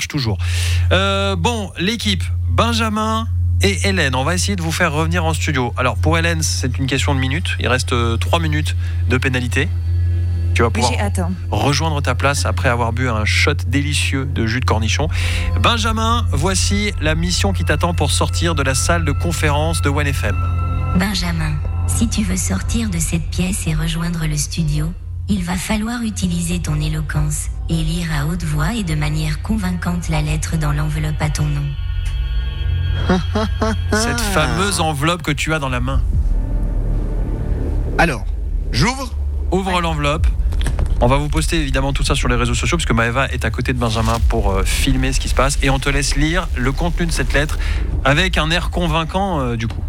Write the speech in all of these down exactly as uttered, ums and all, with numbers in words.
marche toujours. Euh, bon, l'équipe, Benjamin et Hélène, on va essayer de vous faire revenir en studio. Alors pour Hélène, c'est une question de minutes. Il reste trois minutes de pénalité. Tu vas pouvoir rejoindre ta place après avoir bu un shot délicieux de jus de cornichon. Benjamin, voici la mission qui t'attend pour sortir de la salle de conférence de one F M. Benjamin, si tu veux sortir de cette pièce et rejoindre le studio, il va falloir utiliser ton éloquence et lire à haute voix et de manière convaincante la lettre dans l'enveloppe à ton nom. Cette fameuse enveloppe que tu as dans la main. Alors, j'ouvre. Ouvre ouais. l'enveloppe. On va vous poster évidemment tout ça sur les réseaux sociaux parce que Maëva est à côté de Benjamin pour euh, filmer ce qui se passe et on te laisse lire le contenu de cette lettre avec un air convaincant euh, du coup.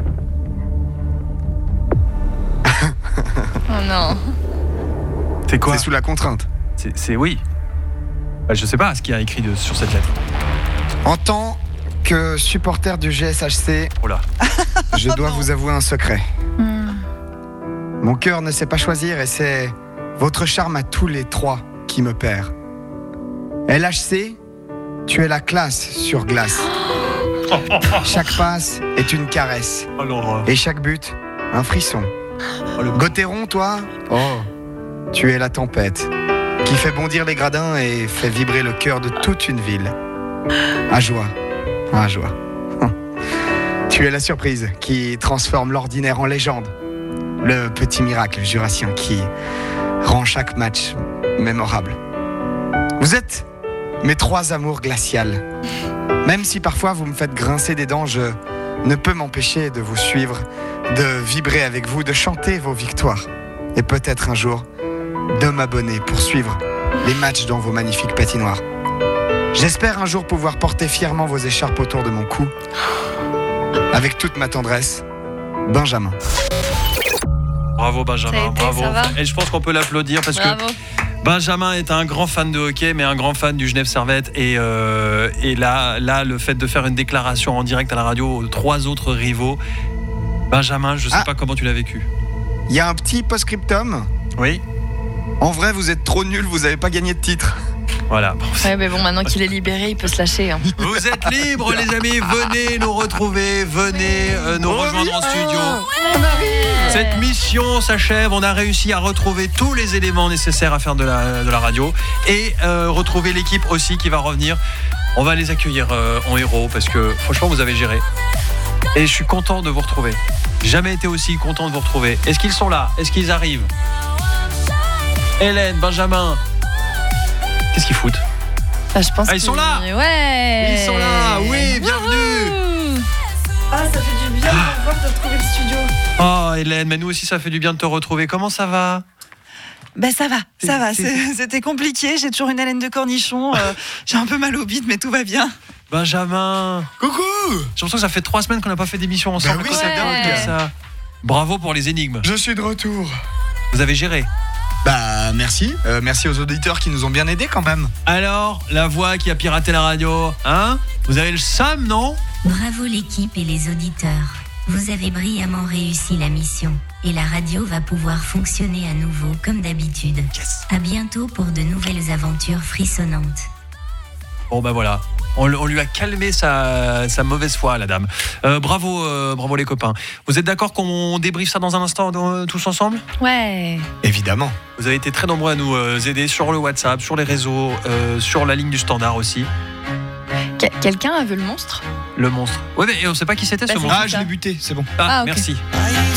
Oh non. C'est quoi ? C'est sous la contrainte. C'est, c'est oui. Bah, je sais pas ce qu'il y a écrit de, sur cette lettre. En tant que supporter du G S H C, oh là. je dois vous avouer un secret. Mm. Mon cœur ne sait pas choisir et c'est votre charme à tous les trois qui me perd. L H C, tu es la classe sur glace. Chaque passe est une caresse. Alors, et chaque but, un frisson. Oh, le... Gauthieron, toi, oh, tu es la tempête qui fait bondir les gradins et fait vibrer le cœur de toute une ville. À joie, à joie. Tu es la surprise qui transforme l'ordinaire en légende. Le petit miracle jurassien qui rend chaque match mémorable. Vous êtes mes trois amours glaciales. Même si parfois vous me faites grincer des dents, je ne peux m'empêcher de vous suivre, de vibrer avec vous, de chanter vos victoires. Et peut-être un jour, de m'abonner pour suivre les matchs dans vos magnifiques patinoires. J'espère un jour pouvoir porter fièrement vos écharpes autour de mon cou. Avec toute ma tendresse, Benjamin. Bravo Benjamin, été, bravo. ça va Et je pense qu'on peut l'applaudir parce Bravo. que Benjamin est un grand fan de hockey, mais un grand fan du Genève Servette. Et, euh, et là, là, le fait de faire une déclaration en direct à la radio aux trois autres rivaux, Benjamin, je sais ah. pas comment tu l'as vécu. Il y a un petit post-scriptum. Oui. En vrai, vous êtes trop nuls, vous n'avez pas gagné de titre. Voilà. Bon, ouais, mais bon, maintenant qu'il est libéré, il peut se lâcher. Hein. Vous êtes libres, les amis. Venez nous retrouver, venez euh, nous rejoindre en studio. Cette mission s'achève. On a réussi à retrouver tous les éléments nécessaires à faire de la, de la radio et euh, retrouver l'équipe aussi qui va revenir. On va les accueillir euh, en héros parce que franchement, vous avez géré. Et je suis content de vous retrouver. Jamais été aussi content de vous retrouver. Est-ce qu'ils sont là ? Est-ce qu'ils arrivent ? Hélène, Benjamin. Qu'est-ce qu'ils foutent ? Ah, je pense ah, ils sont là ! Ouais. Ils sont là, oui, bienvenue. Ah, ça fait du bien de voir de retrouver le studio. Oh, Hélène, mais nous aussi, ça fait du bien de te retrouver. Comment ça va ? Ben ça va, C'est- ça va. c'est- C'est- C'était compliqué, j'ai toujours une haleine de cornichon. euh, j'ai un peu mal au bide, mais tout va bien. Benjamin. Coucou. J'ai l'impression que ça fait trois semaines qu'on n'a pas fait d'émission ensemble. Ben oui, Comment c'est ça dingue. te dit ça ? Bravo pour les énigmes. Je suis de retour. Vous avez géré. Bah merci, euh, merci aux auditeurs qui nous ont bien aidés quand même. Alors, la voix qui a piraté la radio, hein ? Vous avez le seum, non ? Bravo l'équipe et les auditeurs. Vous avez brillamment réussi la mission et la radio va pouvoir fonctionner à nouveau comme d'habitude. Yes. À bientôt pour de nouvelles aventures frissonnantes. Bon, ben voilà. On, on lui a calmé sa, sa mauvaise foi, la dame. Euh, bravo, euh, bravo les copains. Vous êtes d'accord qu'on débriefe ça dans un instant euh, tous ensemble ? Ouais. Évidemment. Vous avez été très nombreux à nous euh, aider sur le WhatsApp, sur les réseaux, euh, sur la ligne du standard aussi. Que- quelqu'un a vu le monstre ? Le monstre. Ouais, mais on sait pas qui c'était Bah, ce c'est monstre. Ah, je l'ai buté, c'est bon. Ah, Ah, ok. merci. Are you